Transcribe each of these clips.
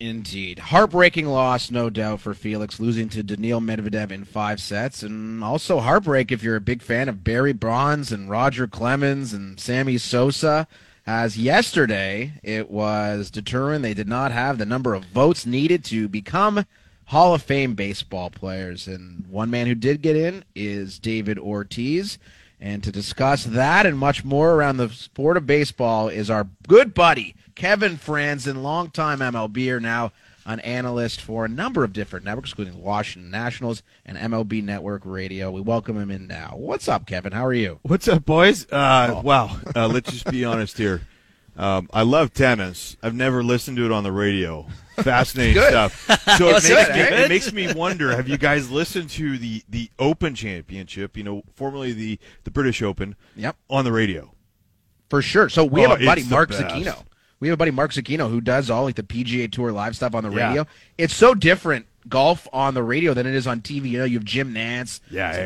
Indeed. Heartbreaking loss, no doubt, for Felix, losing to Daniil Medvedev in 5 sets. And also heartbreak if you're a big fan of Barry Bonds and Roger Clemens and Sammy Sosa. As yesterday, it was determined they did not have the number of votes needed to become Hall of Fame baseball players. And one man who did get in is David Ortiz. And to discuss that and much more around the sport of baseball is our good buddy, Kevin Franzen, longtime MLBer, now an analyst for a number of different networks, including Washington Nationals and MLB Network Radio. We welcome him in now. What's up, Kevin? How are you? What's up, boys? Wow. Let's just be honest here. I love tennis. I've never listened to it on the radio. Fascinating stuff. So it makes me wonder, have you guys listened to the Open Championship, formerly the British Open, on the radio? For sure. So we have a buddy, Mark Zucchino. We have a buddy, Mark Zucchino, who does all the PGA Tour live stuff on the radio. It's so different, golf on the radio, than it is on TV. You have Jim Nantz.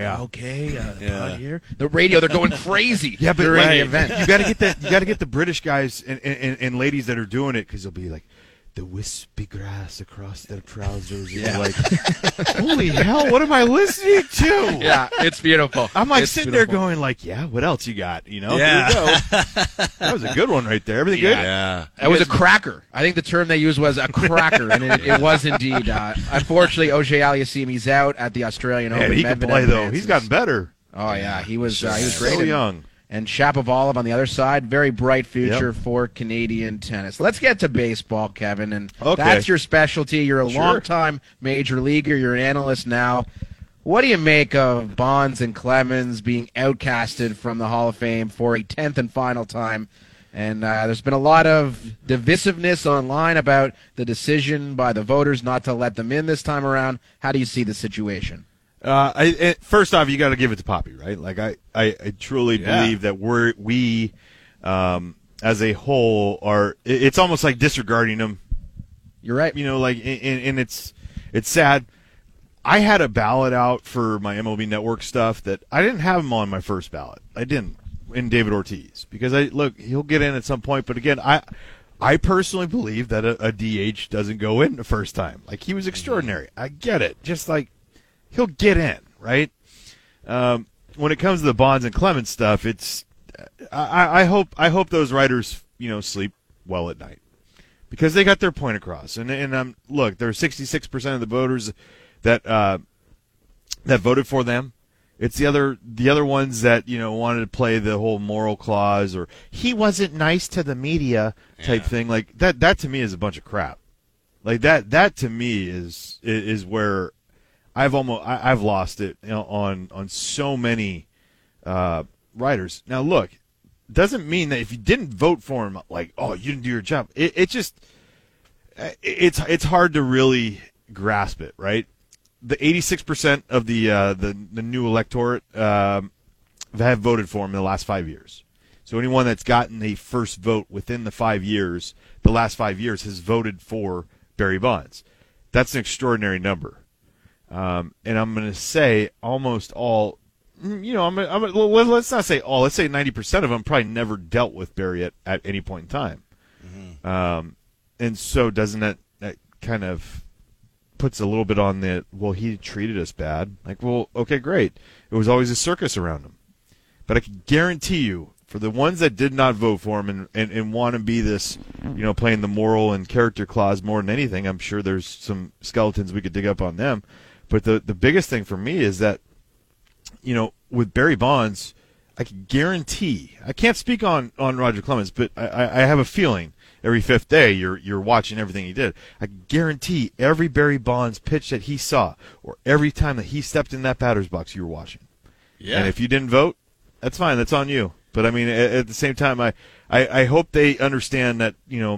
Pod here. The radio, they're going crazy during the event. You got to get the British guys and ladies that are doing it, because they'll be like, the wispy grass across their trousers. You're like, holy hell, what am I listening to? Yeah, it's beautiful. I'm sitting there going what else you got? There you go. That was a good one right there. Everything good? Yeah. It was a cracker. I think the term they used was a cracker, and it was indeed. Unfortunately, Ojai Aliassimi's out at the Australian Open. He can play, though. He's gotten better. Oh, yeah. He was great. So young. And Shapovalov on the other side, very bright future for Canadian tennis. Let's get to baseball, Kevin, and that's your specialty. You're a longtime major leaguer. You're an analyst now. What do you make of Bonds and Clemens being outcasted from the Hall of Fame for a 10th and final time? And there's been a lot of divisiveness online about the decision by the voters not to let them in this time around. How do you see the situation? First off, you got to give it to Poppy, right? Like I truly believe that we as a whole are. It's almost like disregarding them. You're right. And it's sad. I had a ballot out for my MLB Network stuff that I didn't have him on my first ballot. I didn't in David Ortiz because he'll get in at some point. But again, I personally believe that a DH doesn't go in the first time. Like, he was extraordinary. I get it. Just like. He'll get in, right? When it comes to the Bonds and Clemens stuff, it's I hope those writers sleep well at night because they got their point across. And look, there are 66% of the voters that voted for them. It's the other ones that wanted to play the whole moral clause or he wasn't nice to the media type thing. Like that to me is a bunch of crap. Like that to me is where. I've lost it on so many writers. Now look, doesn't mean that if you didn't vote for him, you didn't do your job. It's hard to really grasp it, right? The 86% of the new electorate have voted for him in the last 5 years. So anyone that's gotten a first vote within the last 5 years, has voted for Barry Bonds. That's an extraordinary number. And I'm going to say almost all, let's not say all, let's say 90% of them probably never dealt with Barry at any point in time. Mm-hmm. And so doesn't that kind of puts a little bit on he treated us bad. Like, well, okay, great. It was always a circus around him. But I can guarantee you, for the ones that did not vote for him and want to be this, playing the moral and character clause more than anything, I'm sure there's some skeletons we could dig up on them. But the biggest thing for me is that, with Barry Bonds, I can guarantee, I can't speak on Roger Clemens, but I have a feeling every fifth day you're watching everything he did. I can guarantee every Barry Bonds pitch that he saw or every time that he stepped in that batter's box, you were watching. Yeah. And if you didn't vote, that's fine. That's on you. But, I mean, at the same time, I hope they understand that,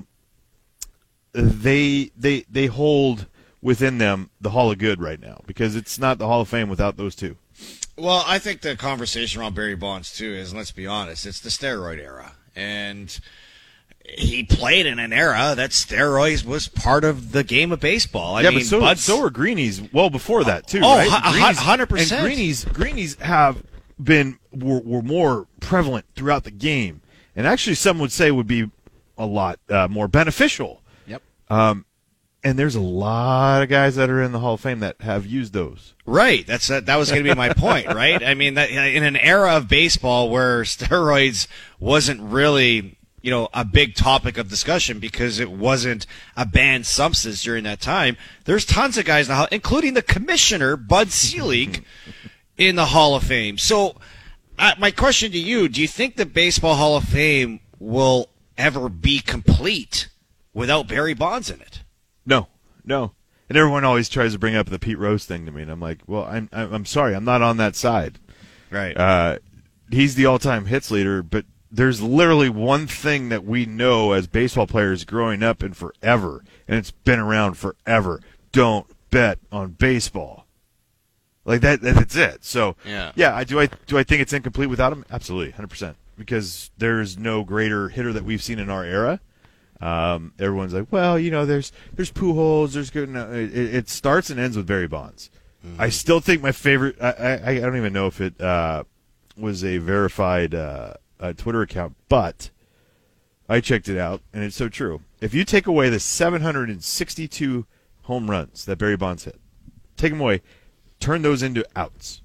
they hold within them the Hall of Good right now, because it's not the Hall of Fame without those two. Well, I think the conversation around Barry Bonds, too, is, let's be honest, it's the steroid era. And he played in an era that steroids was part of the game of baseball. I mean, but so were Greenies well before that, too, right? 100%. And Greenies were more prevalent throughout the game. And actually, some would say would be a lot more beneficial. Yep. And there's a lot of guys that are in the Hall of Fame that have used those. Right. That was going to be my point, right? I mean, that in an era of baseball where steroids wasn't really, a big topic of discussion because it wasn't a banned substance during that time, there's tons of guys in the Hall, including the commissioner, Bud Selig, in the Hall of Fame. So my question to you, do you think the Baseball Hall of Fame will ever be complete without Barry Bonds in it? No. And everyone always tries to bring up the Pete Rose thing to me, and I'm like, well, I'm sorry, I'm not on that side. Right. He's the all-time hits leader, but there's literally one thing that we know as baseball players growing up and forever, and it's been around forever. Don't bet on baseball. Like that's it. So yeah, do I think it's incomplete without him? Absolutely, 100%. Because there's no greater hitter that we've seen in our era. Everyone's like, well, there's Pujols, there's good. No, it starts and ends with Barry Bonds. Mm-hmm. I still think my favorite. I don't even know if it was a verified Twitter account, but I checked it out, and it's so true. If you take away the 762 home runs that Barry Bonds hit, take them away, turn those into outs,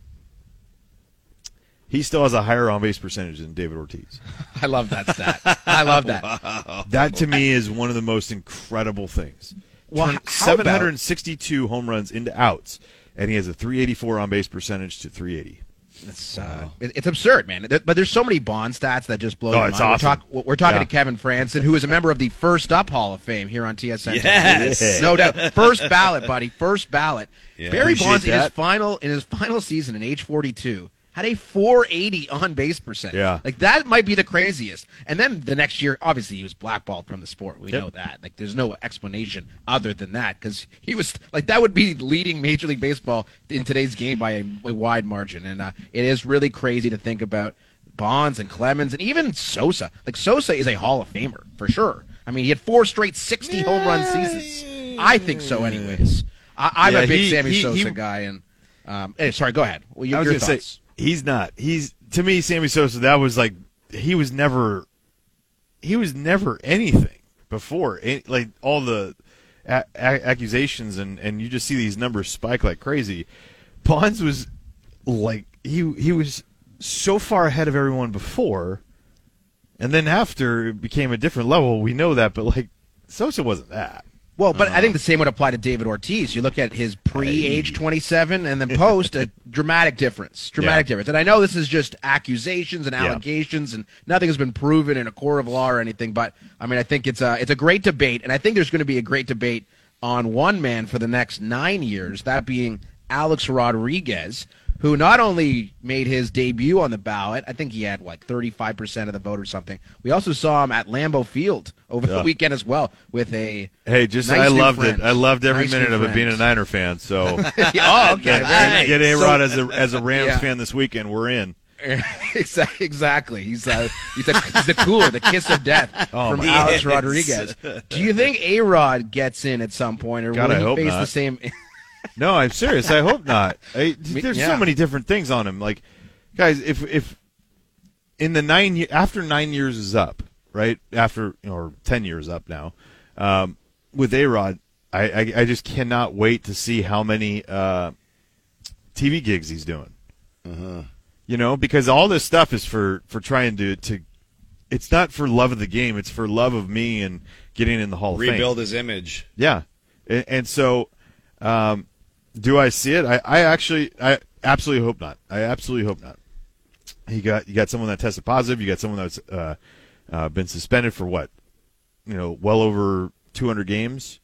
he still has a higher on-base percentage than David Ortiz. I love that stat. I love that. Wow. That, to me, is one of the most incredible things. Well, 762 home runs into outs, and he has a 384 on-base percentage to 380. It's absurd, man. But there's so many Bond stats that just blow your mind. It's awesome. We're talking to Kevin Franson, who is a member of the First Up Hall of Fame here on TSN. Yes. No doubt. First ballot, buddy. First ballot. Yeah. Barry Bonds in that. his final season in age 42 had a 480 on base percentage. Yeah. Like, that might be the craziest. And then the next year, obviously, he was blackballed from the sport. We know that. Like, there's no explanation other than that, because he was, like, that would be leading Major League Baseball in today's game by a wide margin. And it is really crazy to think about Bonds and Clemens and even Sosa. Like, Sosa is a Hall of Famer, for sure. I mean, he had 4 straight 60 home run seasons. I think so, anyways. I'm a big Sammy Sosa guy. And sorry, go ahead. Well, your thoughts. Say, he's not. To me, Sammy Sosa, that was like, he was never anything before. Like, all the accusations, and you just see these numbers spike like crazy. Bonds was like, he was so far ahead of everyone before, and then after it became a different level. We know that, but like, Sosa wasn't that. Well, but I think the same would apply to David Ortiz. You look at his pre-age 27 and then post, a dramatic difference. Difference. And I know this is just accusations and allegations, and nothing has been proven in a court of law or anything. But I mean, I think it's a great debate, and I think there's going to be a great debate on one man for the next 9 years. That being Alex Rodriguez, who not only made his debut on the ballot, I think he had, 35% of the vote or something. We also saw him at Lambeau Field over the weekend as well with a I loved it. I loved every minute of it being a Niner fan. So, oh, okay. Get A-Rod as a Rams fan this weekend. We're in. Exactly. He's the cooler, the kiss of death from Alex Rodriguez. Do you think A-Rod gets in at some point, or will he face the same? No, I'm serious. I hope not. There's so many different things on him. Like, guys, if in the after 9 years is up, right? After, or 10 years up now, with A-Rod, I just cannot wait to see how many TV gigs he's doing. Uh-huh. Because all this stuff is for trying to. It's not for love of the game. It's for love of me and getting in the Hall of Fame. Rebuild his image. Yeah, and so. Do I see it? I absolutely hope not. I absolutely hope not. You got someone that tested positive. You got someone that's been suspended for what? Well over 200 games.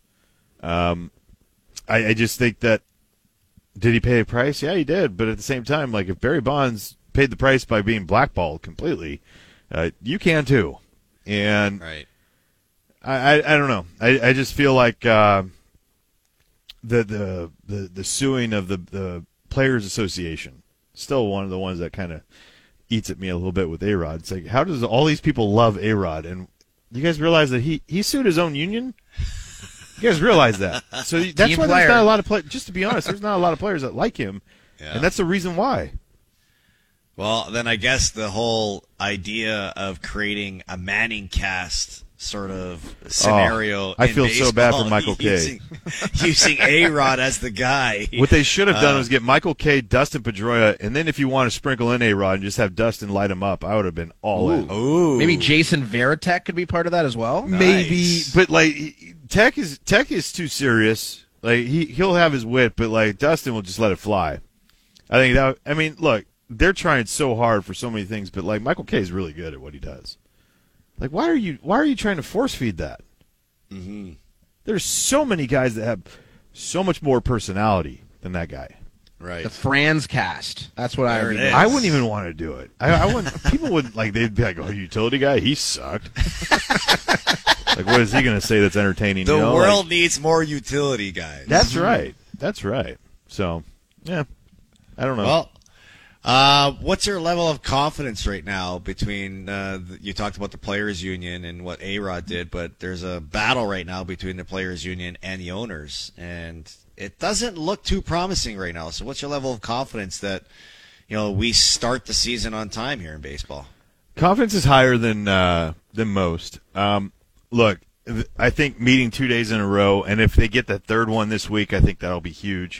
I just think that, did he pay a price? Yeah, he did. But at the same time, like, if Barry Bonds paid the price by being blackballed completely, you can too. And right. I don't know. I just feel like. The suing of the Players Association, still one of the ones that kind of eats at me a little bit with A-Rod. It's like, how does all these people love A-Rod? And you guys realize that he sued his own union? You guys realize that? So that's why there's not a lot of players. Just to be honest, there's not a lot of players that like him, and that's the reason why. Well, then I guess the whole idea of creating a Manning cast sort of scenario. I in feel so bad for baseball, Michael Kay. using A-Rod as the guy. What they should have done was get Michael Kay, Dustin Pedroia, and then if you want to sprinkle in A-Rod and just have Dustin light him up, I would have been all in. Ooh. Maybe Jason Varitek could be part of that as well. Maybe, Nice. but like Tech is too serious. Like he'll have his wit, but like Dustin will just let it fly. I think that. I mean, look, they're trying so hard for so many things, but like Michael Kay is really good at what he does. Like, why are you trying to force feed that? Mm-hmm. There's so many guys that have so much more personality than that guy. Right. The Franz cast. That's what There it is. I wouldn't even want to do it. I wouldn't. People would like. They'd be like, "Oh, utility guy, he sucked." Like, what is he going to say that's entertaining? The you know? world Like, needs more utility guys. that's right. That's right. So, yeah, I don't know. Well, what's your level of confidence right now between, you talked about the Players Union and what A-Rod did, but there's a battle right now between the Players Union and the owners, and it doesn't look too promising right now. So what's your level of confidence that, we start the season on time here in baseball? Confidence is higher than most. Look, I think meeting 2 days in a row, and if they get the third one this week, I think that'll be huge.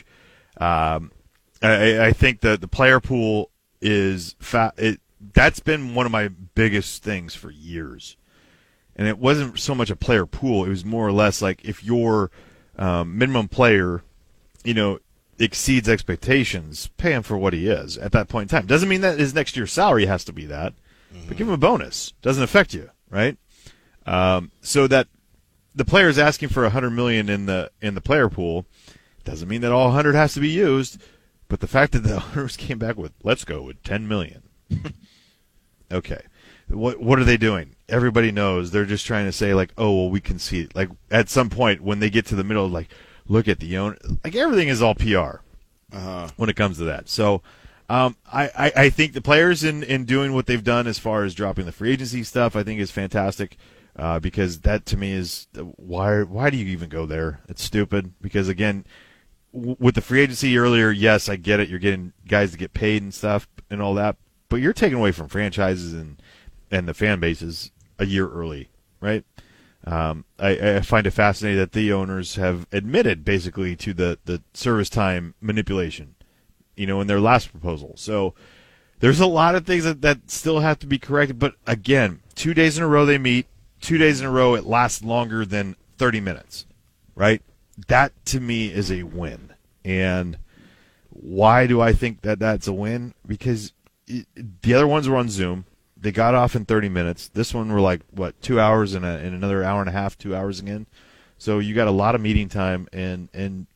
I think that the player pool is that's been one of my biggest things for years. And it wasn't so much a player pool. It was more or less like if your minimum player, exceeds expectations, pay him for what he is at that point in time. Doesn't mean that his next year's salary has to be that, but give him a bonus. Doesn't affect you, right? So that the player is asking for $100 million in the player pool doesn't mean that all 100 has to be used. But the fact that the owners came back with, let's go with $10 million. Okay. What are they doing? Everybody knows. They're just trying to say, like, oh, well, we can see it. Like, at some point, when they get to the middle, like, look at the owner. Like, everything is all PR when it comes to that. So, I think the players in doing what they've done as far as dropping the free agency stuff, I think is fantastic because that, to me, is why do you even go there? It's stupid because, again, with the free agency earlier, yes, I get it. You're getting guys to get paid and stuff and all that, but you're taking away from franchises and the fan bases a year early, right? I find it fascinating that the owners have admitted basically to the service time manipulation, in their last proposal. So there's a lot of things that still have to be corrected. But again, 2 days in a row they meet. 2 days in a row it lasts longer than 30 minutes, right? That, to me, is a win. And why do I think that that's a win? Because the other ones were on Zoom. They got off in 30 minutes. This one were like, 2 hours and another hour and a half, 2 hours again. So you got a lot of meeting time. And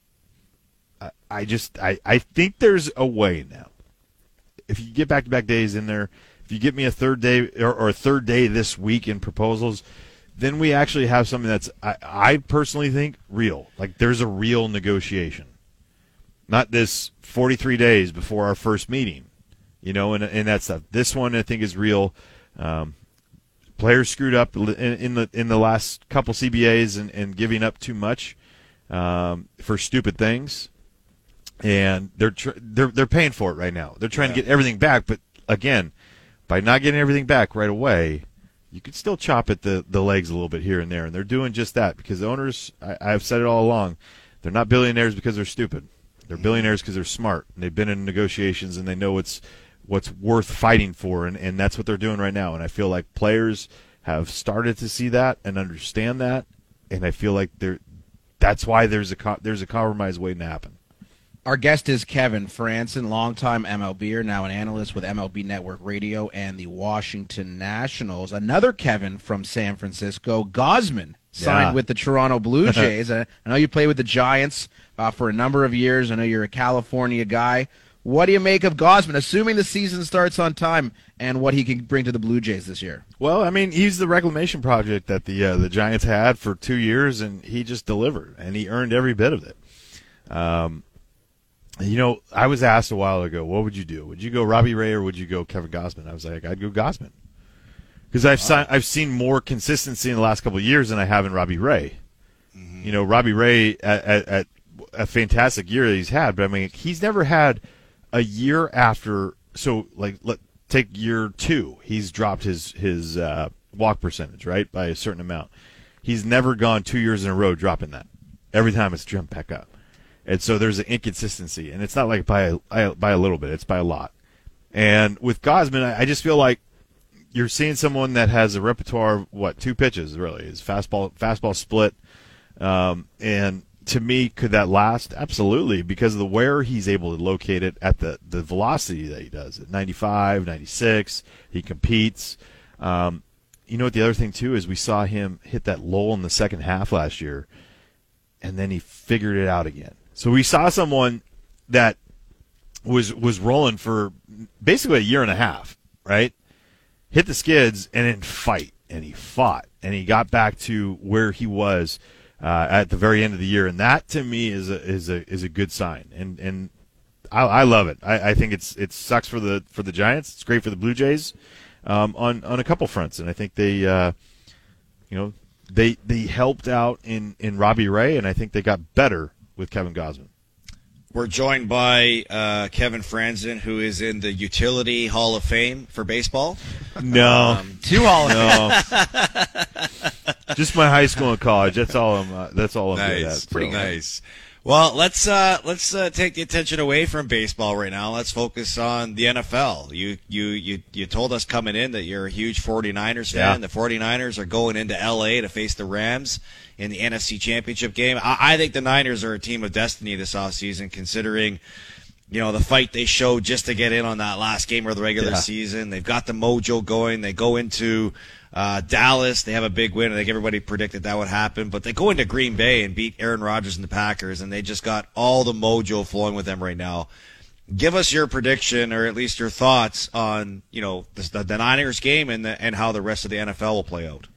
I think there's a way now. If you get back-to-back days in there, if you get me a third day or a third day this week in proposals, then we actually have something that's, I personally think, real. Like, there's a real negotiation. Not this 43 days before our first meeting, and that stuff. This one, I think, is real. Players screwed up in the last couple CBAs and giving up too much for stupid things, and they're paying for it right now. They're trying to get everything back, but, again, by not getting everything back right away, you could still chop at the legs a little bit here and there, and they're doing just that because the owners, I've said it all along, they're not billionaires because they're stupid. They're billionaires because they're smart, and they've been in negotiations, and they know what's worth fighting for, and that's what they're doing right now. And I feel like players have started to see that and understand that, and I feel like that's why there's a compromise waiting to happen. Our guest is Kevin Frandsen, longtime MLBer, now an analyst with MLB Network Radio and the Washington Nationals. Another Kevin from San Francisco, Gausman, signed with the Toronto Blue Jays. I know you played with the Giants for a number of years. I know you're a California guy. What do you make of Gausman, assuming the season starts on time, and what he can bring to the Blue Jays this year? Well, I mean, he's the reclamation project that the Giants had for 2 years, and he just delivered, and he earned every bit of it. I was asked a while ago, what would you do? Would you go Robbie Ray or would you go Kevin Gausman? I was like, I'd go Gausman. Because I've seen more consistency in the last couple of years than I have in Robbie Ray. Mm-hmm. Robbie Ray at a fantastic year that he's had, but I mean, he's never had a year after. So, like, take year 2. He's dropped his walk percentage, right, by a certain amount. He's never gone 2 years in a row dropping that. Every time it's jumped back up. And so there's an inconsistency, and it's not like by a little bit, it's by a lot. And with Gausman, I just feel like you're seeing someone that has a repertoire of, 2 pitches, really. Is fastball split. And to me, could that last? Absolutely, because of the where he's able to locate it at the velocity that he does. At 95, 96, he competes. You know what the other thing, too, is we saw him hit that lull in the second half last year, and then he figured it out again. So we saw someone that was rolling for basically a year and a half, right? Hit the skids and then fight, and he fought, and he got back to where he was at the very end of the year, and that to me is a good sign, and I love it. I think it sucks for the Giants. It's great for the Blue Jays on a couple fronts, and I think they they helped out in Robbie Ray, and I think they got better with Kevin Gausman. We're joined by Kevin Franzen, who is in the Utility Hall of Fame for baseball. No, 2 Hall of Fame. Just my high school and college. That's all I'm good at. Pretty nice. Well, let's take the attention away from baseball right now. Let's focus on the NFL. You told us coming in that you're a huge 49ers fan. Yeah. The 49ers are going into LA to face the Rams in the NFC Championship game. I think the Niners are a team of destiny this offseason, considering the fight they showed just to get in on that last game of the regular season. They've got the mojo going. They go into Dallas. They have a big win. I think everybody predicted that would happen. But they go into Green Bay and beat Aaron Rodgers and the Packers, and they just got all the mojo flowing with them right now. Give us your prediction, or at least your thoughts on the Niners game and how the rest of the NFL will play out.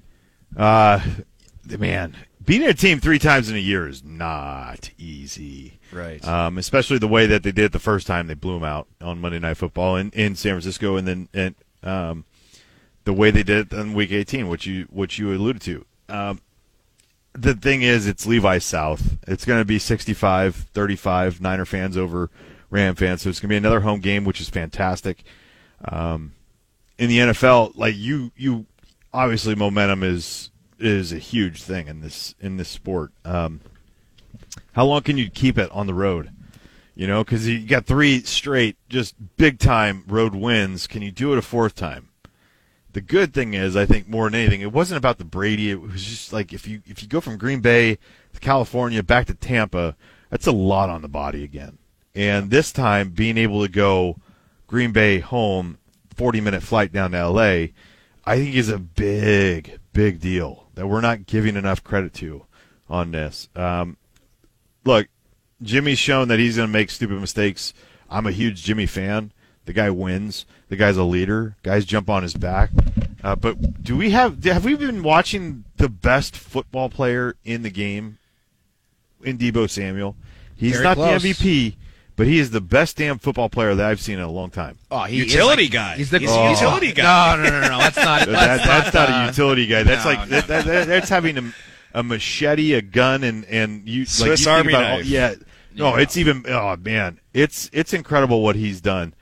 Man, beating a team 3 times in a year is not easy. Right. Especially the way that they did it the first time. They blew them out on Monday Night Football in San Francisco, and then the way they did it on Week 18, which you alluded to. The thing is, it's Levi's South. It's going to be 65-35 Niner fans over Ram fans, so it's going to be another home game, which is fantastic. In the NFL, like you obviously momentum is a huge thing in this sport. How long can you keep it on the road? Because you got 3 straight just big time road wins. Can you do it a 4th time? The good thing is, I think more than anything, it wasn't about the Brady. It was just like if you go from Green Bay to California back to Tampa, that's a lot on the body again. And this time, being able to go Green Bay home, 40-minute flight down to L.A., I think is a big, big deal that we're not giving enough credit to on this. Look, Jimmy's shown that he's going to make stupid mistakes. I'm a huge Jimmy fan. The guy wins. The guy's a leader. Guys jump on his back. But have we been watching the best football player in the game in Deebo Samuel? He's Very not close. the MVP, but he is the best damn football player that I've seen in a long time. Oh, Utility guy. He's the utility guy. No. That's not. That's not a utility guy. That's No, that's having a machete, a gun, and you Swiss you think Army about, knife. Yeah. No, Yeah. it's even. Oh man, it's incredible what he's done.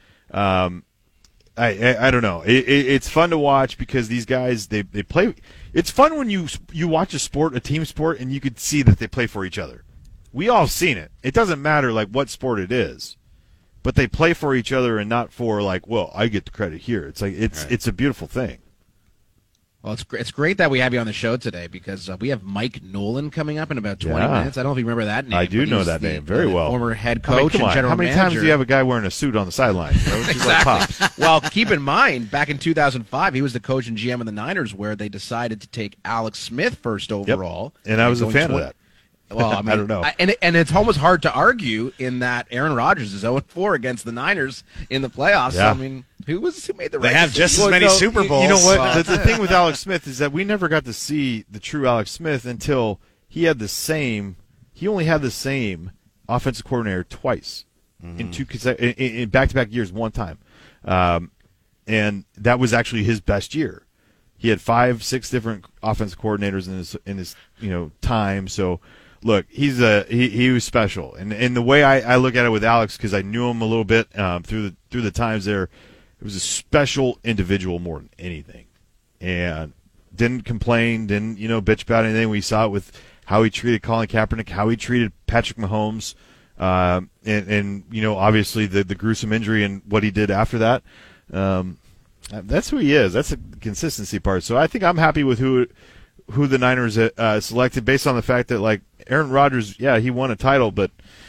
I don't know. It's fun to watch because these guys they play. It's fun when you watch a team sport, and you could see that they play for each other. We all seen it. It doesn't matter like what sport it is, but they play for each other and not for like, well, I get the credit here. It's like it's a beautiful thing. Well, it's great that we have you on the show today because we have Mike Nolan coming up in about 20 Yeah. minutes. I don't know if you remember that name. I do but know he's that the- name very the well. Former head I mean, coach come and on. general How many manager. times do you have a guy wearing a suit on the sideline? You know, it's just like Pops. Well, keep in mind, back in 2005, he was the coach and GM of the Niners, where they decided to take Alex Smith first overall. And I was a going fan of 20 that. Well, I, mean, I don't know. And it's almost hard to argue in that Aaron Rodgers is 0-4 against the Niners in the playoffs. Yeah. So, I mean, who made the They right have decision? just as many Super Bowls. You know what? Well, The thing with Alex Smith is that we never got to see the true Alex Smith until he only had the same offensive coordinator twice in back-to-back years one time. And that was actually his best year. He had 5-6 different offensive coordinators in his time. So look, he was special. And the way I look at it with Alex, because I knew him a little bit through the times there, it was a special individual more than anything. And didn't complain, didn't bitch about anything. We saw it with how he treated Colin Kaepernick, how he treated Patrick Mahomes, and obviously the gruesome injury and what he did after that. That's who he is. That's the consistency part. So I think I'm happy with who the Niners selected based on the fact that, like, Aaron Rodgers, yeah, he won a title, but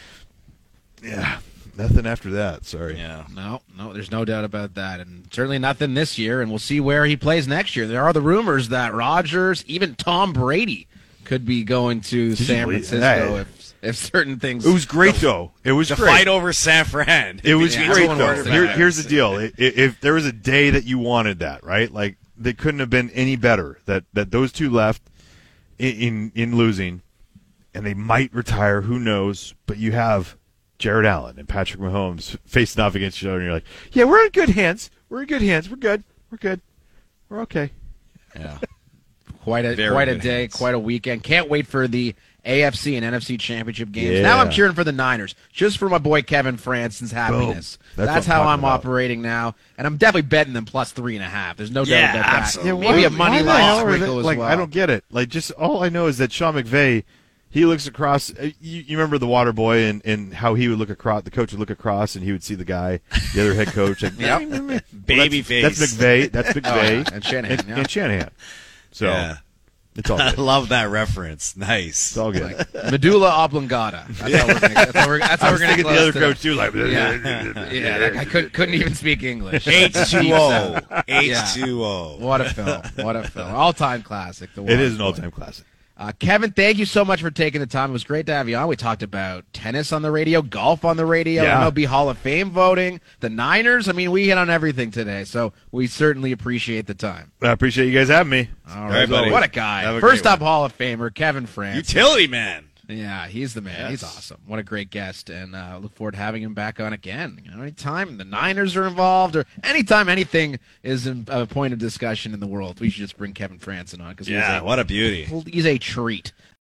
yeah, nothing after that. Sorry. Yeah. No, there's no doubt about that. And certainly nothing this year, and we'll see where he plays next year. There are the rumors that Rodgers, even Tom Brady, could be going to San Francisco if certain things. It was great, though. It was The great. fight over San Fran. It was Between great, two though. quarterbacks. Here's the deal. If there was a day that you wanted that, right? Like, they couldn't have been any better that those two left in losing, and they might retire. Who knows? But you have Jared Allen and Patrick Mahomes facing off against each other, and you're like, yeah, we're in good hands. We're in good hands. We're good. We're good. We're okay. Yeah. Quite a Very good day, hands. quite a weekend. Can't wait for the AFC and NFC championship games. Yeah. Now I'm cheering for the Niners, just for my boy Kevin Francen's happiness. Boom. That's That's what I'm how talking I'm about. operating now, and I'm definitely betting them plus 3.5. There's no Yeah, doubt about that. absolutely. Maybe a Why money the line hell are they- sprinkle as like, well. I don't get it. Like, just all I know is that Sean McVay, he looks across. You remember the water boy and how he would look across. The coach would look across and he would see the guy, the other head coach. Like, Yep. well, Baby that's face. McVay. That's McVay. And Shanahan, And, yeah. and Shanahan. So Yeah. it's all I good. love that reference. Nice. It's all good. Medulla oblongata. That's how we're I going was to thinking the other coach too. Like, Yeah, that guy couldn't even speak English. H2O. Yeah. H2O. What a film. What a film. All-time classic. The It is Water an Boy. all-time classic. Kevin, thank you so much for taking the time. It was great to have you on. We talked about tennis on the radio, golf on the radio, Yeah. MLB Hall of Fame voting, the Niners. I mean, we hit on everything today, so we certainly appreciate the time. I appreciate you guys having me. All right, buddy. What a guy. Have a First great up Hall of Famer, Kevin France. Utility man. Yeah, he's the man. Yes. He's awesome. What a great guest, and look forward to having him back on again. Anytime the Niners are involved, or anytime anything is a point of discussion in the world, we should just bring Kevin Franson on because Yeah, what a beauty. he's a treat.